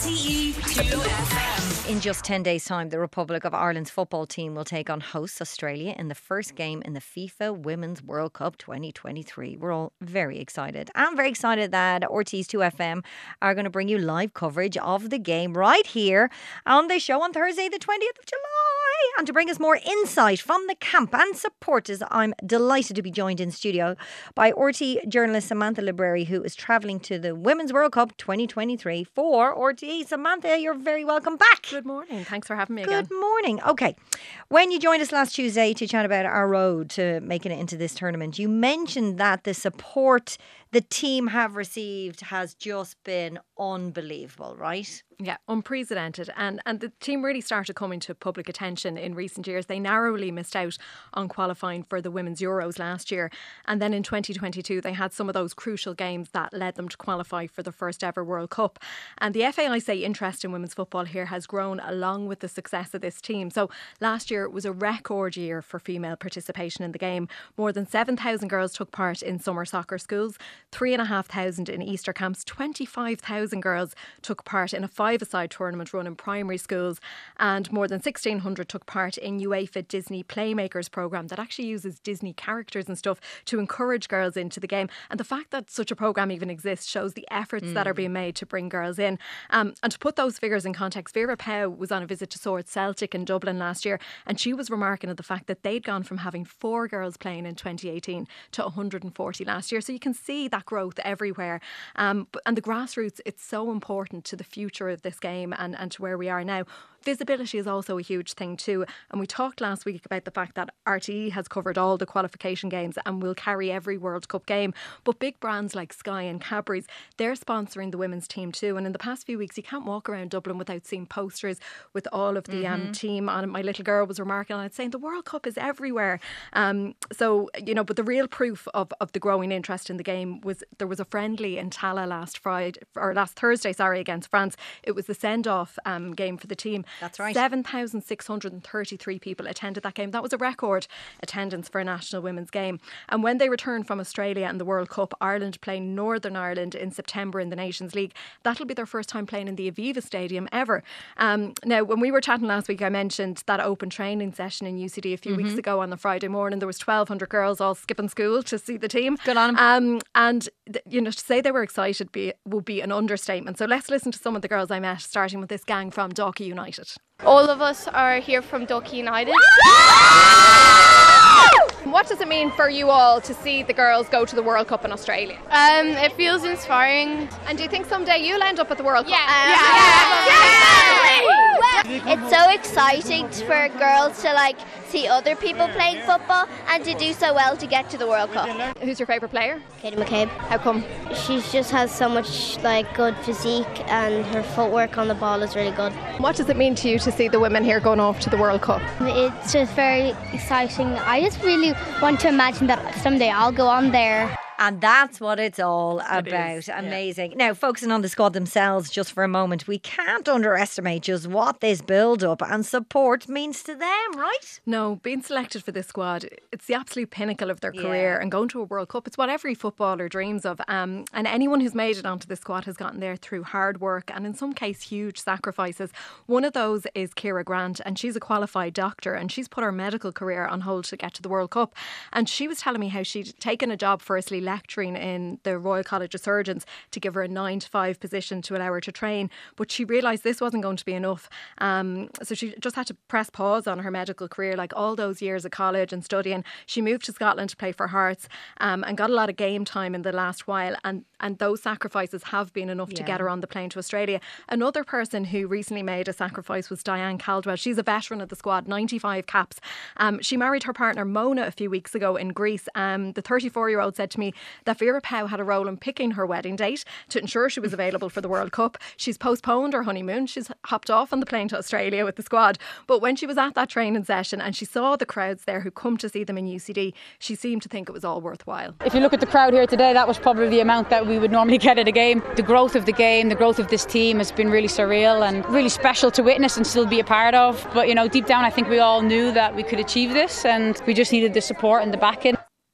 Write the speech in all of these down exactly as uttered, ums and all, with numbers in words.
R T E two F M. In just ten days' time, the Republic of Ireland's football team will take on hosts Australia in the first game in the FIFA Women's World Cup twenty twenty-three. We're all very excited. I'm very excited that R T E's two F M are going to bring you live coverage of the game right here on the show on Thursday, the twentieth of July. And to bring us more insight from the camp and supporters, I'm delighted to be joined in studio by R T E journalist Samantha Libreri, who is travelling to the Women's World Cup twenty twenty-three for R T E. Samantha, you're very welcome back. Good morning. Thanks for having me Good again. Good morning. Okay. When you joined us last Tuesday to chat about our road to making it into this tournament, you mentioned that the support the team have received has just been unbelievable, right? Yeah, unprecedented. And and the team really started coming to public attention in recent years. They narrowly missed out on qualifying for the Women's Euros last year. And then in twenty twenty-two, they had some of those crucial games that led them to qualify for the first ever World Cup. And the F A I say interest in women's football here has grown along with the success of this team. So last year was a record year for female participation in the game. More than seven thousand girls took part in summer soccer schools, three thousand five hundred in Easter camps, twenty-five thousand girls took part in a five-a-side tournament run in primary schools, and more than sixteen hundred took part in UEFA Disney Playmakers programme that actually uses Disney characters and stuff to encourage girls into the game. And the fact that such a programme even exists shows the efforts mm. that are being made to bring girls in. Um, and to put those figures in context, Vera Pauw was on a visit to Swords Celtic in Dublin last year, and she was remarking at the fact that they'd gone from having four girls playing in twenty eighteen to one hundred forty last year. So you can see that growth everywhere. Um, and the grassroots, it's so important to the future of this game and, and to where we are now. Visibility is also a huge thing too. And we talked last week about the fact that R T E has covered all the qualification games and will carry every World Cup game. But big brands like Sky and Cadbury's, they're sponsoring the women's team too. And in the past few weeks, you can't walk around Dublin without seeing posters with all of the mm-hmm. um, team on it. My little girl was remarking on it, saying the World Cup is everywhere. Um, so, you know, but the real proof of, of the growing interest in the game was there was a friendly in Tala last Friday, or last Thursday, sorry, against France. It was the send-off um, game for the team. That's right. seven thousand six hundred thirty-three people attended that game. That was a record attendance for a national women's game. And when they returned from Australia and the World Cup, Ireland playing Northern Ireland in September in the Nations League. That'll be their first time playing in the Aviva Stadium ever. Um, now, when we were chatting last week, I mentioned that open training session in U C D a few mm-hmm. weeks ago on the Friday morning. There was twelve hundred girls all skipping school to see the team. Good on them. Um, and, you know, to say they were excited be, would be an understatement. So let's listen to some of the girls I met, starting with this gang from Dalkey United. All of us are here from Dalkey United. What does it mean for you all to see the girls go to the World Cup in Australia? Um, it feels inspiring. And do you think someday you'll end up at the World Cup? Yeah. yeah. yeah. yeah. yeah. It's so exciting for girls to like see other people playing football and to do so well to get to the World Cup. Who's your favourite player? Katie McCabe. How come? She just has so much like good physique and her footwork on the ball is really good. What does it mean to you to see the women here going off to the World Cup? It's just very exciting. I just really want to imagine that someday I'll go on there. And that's what it's all about. It Amazing. Yeah. Now, focusing on the squad themselves just for a moment, we can't underestimate just what this build-up and support means to them, right? No, being selected for this squad, it's the absolute pinnacle of their Yeah. career, and going to a World Cup, it's what every footballer dreams of. Um, and anyone who's made it onto this squad has gotten there through hard work and in some case huge sacrifices. One of those is Ciara Grant, and she's a qualified doctor, and she's put her medical career on hold to get to the World Cup. And she was telling me how she'd taken a job firstly lecturing in the Royal College of Surgeons to give her a nine to five position to allow her to train, but she realised this wasn't going to be enough, um, so she just had to press pause on her medical career. Like all those years of college and studying, she moved to Scotland to play for Hearts, um, and got a lot of game time in the last while, and, and those sacrifices have been enough yeah. to get her on the plane to Australia. Another person who recently made a sacrifice was Diane Caldwell. She's a veteran of the squad, ninety-five caps. Um, she married her partner Mona a few weeks ago in Greece. Um, the thirty-four year old said to me that Vera Pauw had a role in picking her wedding date to ensure she was available for the World Cup. She's postponed her honeymoon. She's hopped off on the plane to Australia with the squad. But when she was at that training session and she saw the crowds there who come to see them in U C D, she seemed to think it was all worthwhile. If you look at the crowd here today, that was probably the amount that we would normally get at a game. The growth of the game, the growth of this team has been really surreal and really special to witness and still be a part of. But, you know, deep down I think we all knew that we could achieve this, and we just needed the support and the backing.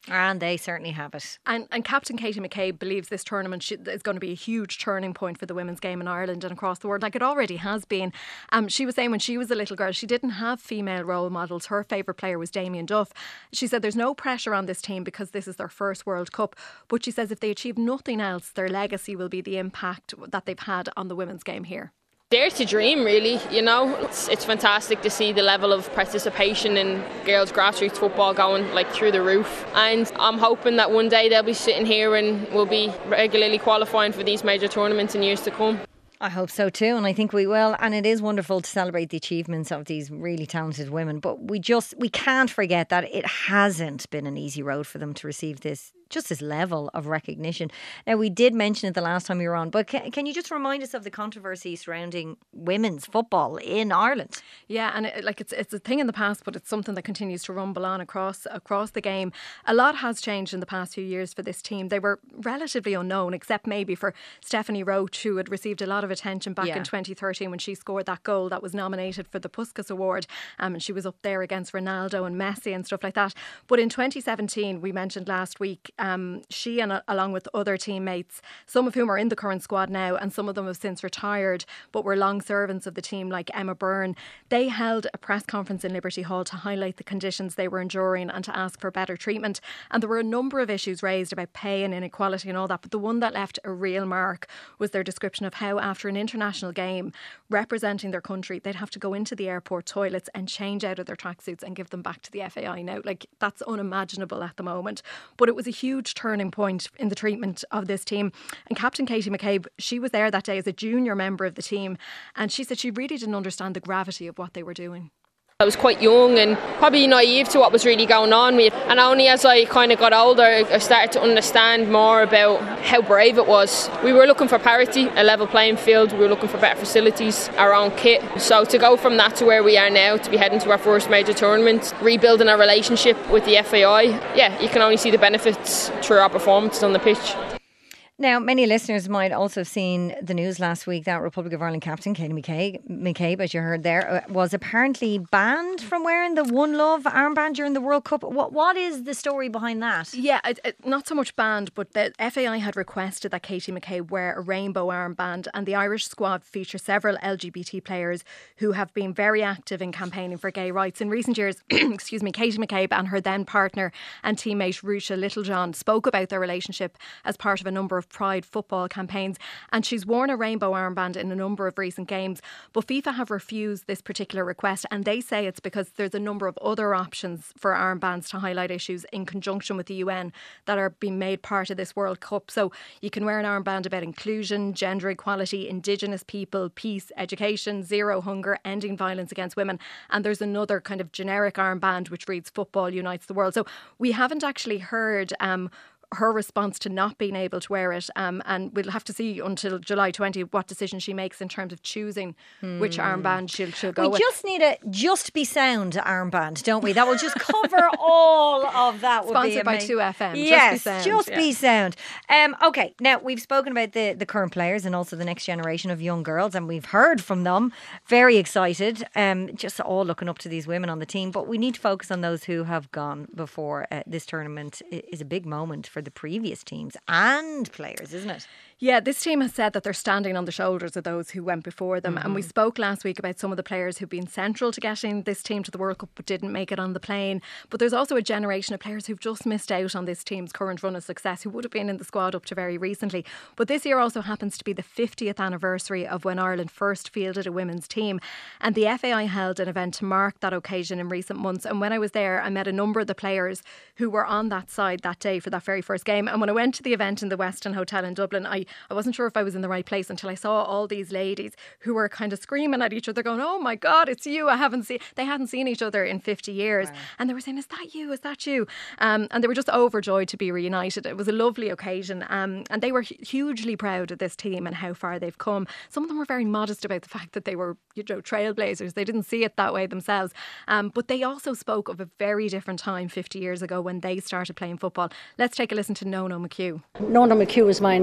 And they certainly have it. And, and Captain Katie McCabe believes this tournament should, is going to be a huge turning point for the women's game in Ireland and across the world, like it already has been. Um, she was saying when she was a little girl, she didn't have female role models. Her favourite player was Damien Duff. She said there's no pressure on this team because this is their first World Cup. But she says if they achieve nothing else, their legacy will be the impact that they've had on the women's game here. Dare to dream, really, you know. It's, it's fantastic to see the level of participation in girls' grassroots football going like through the roof. And I'm hoping that one day they'll be sitting here and we'll be regularly qualifying for these major tournaments in years to come. I hope so too, and I think we will. And it is wonderful to celebrate the achievements of these really talented women. But we just, we can't forget that it hasn't been an easy road for them to receive this, just this level of recognition. Now, we did mention it the last time you were on, but can, can you just remind us of the controversy surrounding women's football in Ireland? Yeah, and it, like it's it's a thing in the past, but it's something that continues to rumble on across across the game. A lot has changed in the past few years for this team. They were relatively unknown, except maybe for Stephanie Roach, who had received a lot of attention back yeah. in twenty thirteen when she scored that goal that was nominated for the Puskas Award, um, and she was up there against Ronaldo and Messi and stuff like that. But in twenty seventeen, we mentioned last week, Um, she and uh, along with other teammates, some of whom are in the current squad now and some of them have since retired but were long servants of the team, like Emma Byrne, they held a press conference in Liberty Hall to highlight the conditions they were enduring and to ask for better treatment. And there were a number of issues raised about pay and inequality and all that, but the one that left a real mark was their description of how after an international game representing their country, they'd have to go into the airport toilets and change out of their tracksuits and give them back to the F A I. Now, like, that's unimaginable at the moment, but it was a huge turning point in the treatment of this team. And Captain Katie McCabe, she was there that day as a junior member of the team, and she said she really didn't understand the gravity of what they were doing. I was quite young and probably naive to what was really going on. And only as I kind of got older, I started to understand more about how brave it was. We were looking for parity, a level playing field. We were looking for better facilities, our own kit. So to go from that to where we are now, to be heading to our first major tournament, rebuilding our relationship with the F A I, yeah, you can only see the benefits through our performances on the pitch. Now, many listeners might also have seen the news last week that Republic of Ireland captain Katie McCabe, McCabe, as you heard there, was apparently banned from wearing the One Love armband during the World Cup. What What is the story behind that? Yeah, it, it, not so much banned, but the F A I had requested that Katie McCabe wear a rainbow armband, and the Irish squad features several L G B T players who have been very active in campaigning for gay rights. In recent years, excuse me, Katie McCabe and her then partner and teammate Rucha Littlejohn spoke about their relationship as part of a number of Pride football campaigns, and she's worn a rainbow armband in a number of recent games. But FIFA have refused this particular request, and they say it's because there's a number of other options for armbands to highlight issues in conjunction with the U N that are being made part of this World Cup. So you can wear an armband about inclusion, gender equality, Indigenous people, peace, education, zero hunger, ending violence against women. And there's another kind of generic armband which reads Football Unites the World. So we haven't actually heard um, her response to not being able to wear it, um, and we'll have to see until July twentieth what decision she makes in terms of choosing hmm. which armband she'll, she'll go we with. We just need a Just Be Sound armband, don't we? That will just cover all of that. Sponsored by two F M. Yes, Just Be Sound. Just yeah. Be Sound. Um, okay, now we've spoken about the, the current players and also the next generation of young girls, and we've heard from them. Very excited, um, just all looking up to these women on the team. But we need to focus on those who have gone before. Uh, this tournament is a big moment for the previous teams and players, isn't it? Yeah, this team has said that they're standing on the shoulders of those who went before them. Mm-hmm. And we spoke last week about some of the players who've been central to getting this team to the World Cup but didn't make it on the plane. But there's also a generation of players who've just missed out on this team's current run of success, who would have been in the squad up to very recently. But this year also happens to be the fiftieth anniversary of when Ireland first fielded a women's team. And the F A I held an event to mark that occasion in recent months. And when I was there, I met a number of the players who were on that side that day for that very first game. And when I went to the event in the Westin Hotel in Dublin, I, I wasn't sure if I was in the right place until I saw all these ladies who were kind of screaming at each other going, oh my God, it's you. I haven't seen, they hadn't seen each other in fifty years. Wow. And they were saying, is that you? Is that you? Um, and they were just overjoyed to be reunited. It was a lovely occasion. Um, and they were hugely proud of this team and how far they've come. Some of them were very modest about the fact that they were, you know, trailblazers. They didn't see it that way themselves. Um, but they also spoke of a very different time fifty years ago when they started playing football. Let's take a listen to Nono McHugh. Nono McHugh is my name. I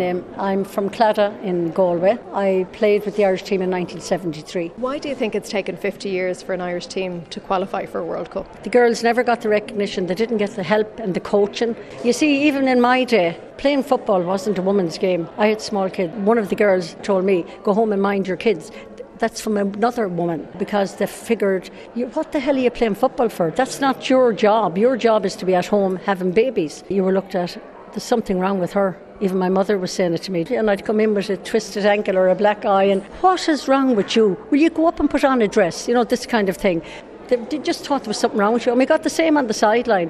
I'm from Claddagh in Galway. I played with the Irish team in nineteen seventy-three. Why do you think it's taken fifty years for an Irish team to qualify for a World Cup? The girls never got the recognition, they didn't get the help and the coaching. You see, even in my day, playing football wasn't a woman's game. I had small kids. One of the girls told me, go home and mind your kids. That's from another woman, because they figured, what the hell are you playing football for? That's not your job. Your job is to be at home having babies. You were looked at, there's something wrong with her. Even my mother was saying it to me. And I'd come in with a twisted ankle or a black eye and, what is wrong with you? Will you go up and put on a dress? You know, this kind of thing. They, they just thought there was something wrong with you. And we got the same on the sideline.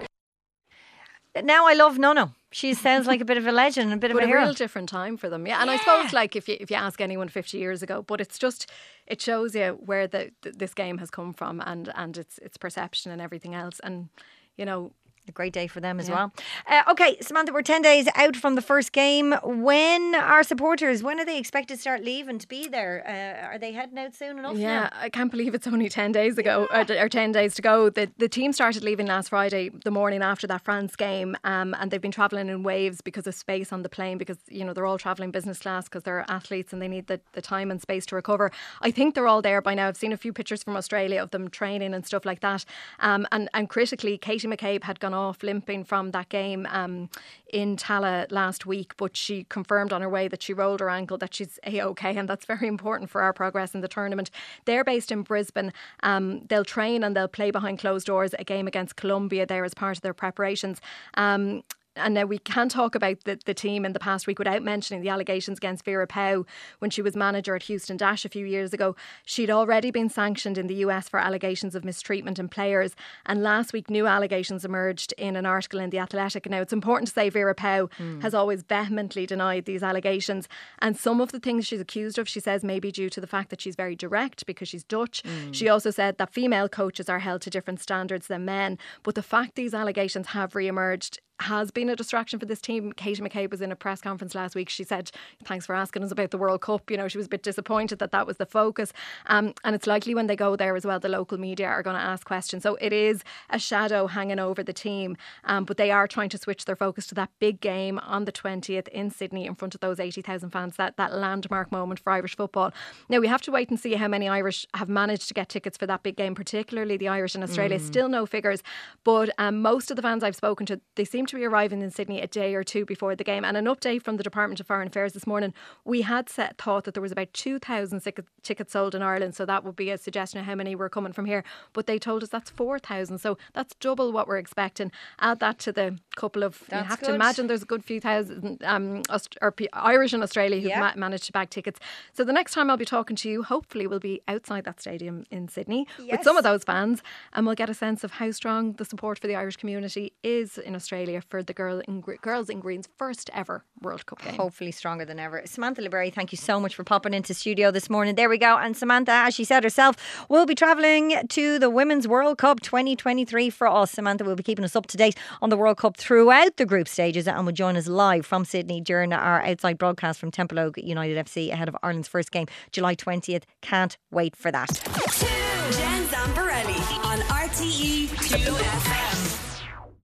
Now I love Nono. She sounds like a bit of a legend, a bit of but a, a hero. real different time for them, yeah. And yeah. I suppose, like, if you if you ask anyone fifty years ago, but it's just it shows you where the, the this game has come from and and its its perception and everything else, and you know. A great day for them as Yeah. well. Uh, okay, Samantha, we're ten days out from the first game. When are supporters, when are they expected to start leaving to be there? Uh, are they heading out soon enough? Yeah, now? I can't believe it's only ten days ago, or, or ten days to go. The the team started leaving last Friday, the morning after that France game, um, and they've been travelling in waves because of space on the plane, because, you know, they're all travelling business class because they're athletes and they need the, the time and space to recover. I think they're all there by now. I've seen a few pictures from Australia of them training and stuff like that. Um, and, and critically, Katie McCabe had gone off limping from that game um, in Tala last week, but she confirmed on her way that she rolled her ankle, that she's A-OK, and that's very important for our progress in the tournament. They're based in Brisbane. Um, they'll train and they'll play behind closed doors a game against Colombia there as part of their preparations. Um, And now we can't talk about the, the team in the past week without mentioning the allegations against Vera Pauw when she was manager at Houston Dash a few years ago. She'd already been sanctioned in the U S for allegations of mistreatment in players. And last week, new allegations emerged in an article in The Athletic. Now, it's important to say Vera Pauw mm. has always vehemently denied these allegations. And some of the things she's accused of, she says, may be due to the fact that she's very direct because she's Dutch. Mm. She also said that female coaches are held to different standards than men. But the fact these allegations have re-emerged has been a distraction for this team. Katie McCabe was in a press conference last week. She said, thanks for asking us about the World Cup. You know, she was a bit disappointed that that was the focus. Um, and it's likely when they go there as well, the local media are going to ask questions. So it is a shadow hanging over the team. Um, but they are trying to switch their focus to that big game on the twentieth in Sydney in front of those eighty thousand fans, that, that landmark moment for Irish football. Now, we have to wait and see how many Irish have managed to get tickets for that big game, particularly the Irish in Australia. Mm. Still no figures. But um, most of the fans I've spoken to, they seem to be arriving in Sydney a day or two before the game. And an update from the Department of Foreign Affairs this morning, we had set, thought that there was about two thousand tickets sold in Ireland, so that would be a suggestion of how many were coming from here, but they told us that's four thousand, so that's double what we're expecting. Add that to the couple of, that's you have good. to imagine there's a good few thousand um, Aust- or P- Irish in Australia who've yeah. ma- managed to bag tickets. So the next time I'll be talking to you, hopefully we'll be outside that stadium in Sydney yes. with some of those fans, and we'll get a sense of how strong the support for the Irish community is in Australia for the girl in, Girls in Green's first ever World Cup game. Hopefully stronger than ever. Samantha LeBerry, thank you so much for popping into studio this morning. There we go. And Samantha, as she said herself, will be travelling to the Women's World Cup twenty twenty-three for us. Samantha will be keeping us up to date on the World Cup throughout the group stages and will join us live from Sydney during our outside broadcast from Templeogue United F C ahead of Ireland's first game, July twentieth. Can't wait for that. Jen Zamparelli on R T E two F M.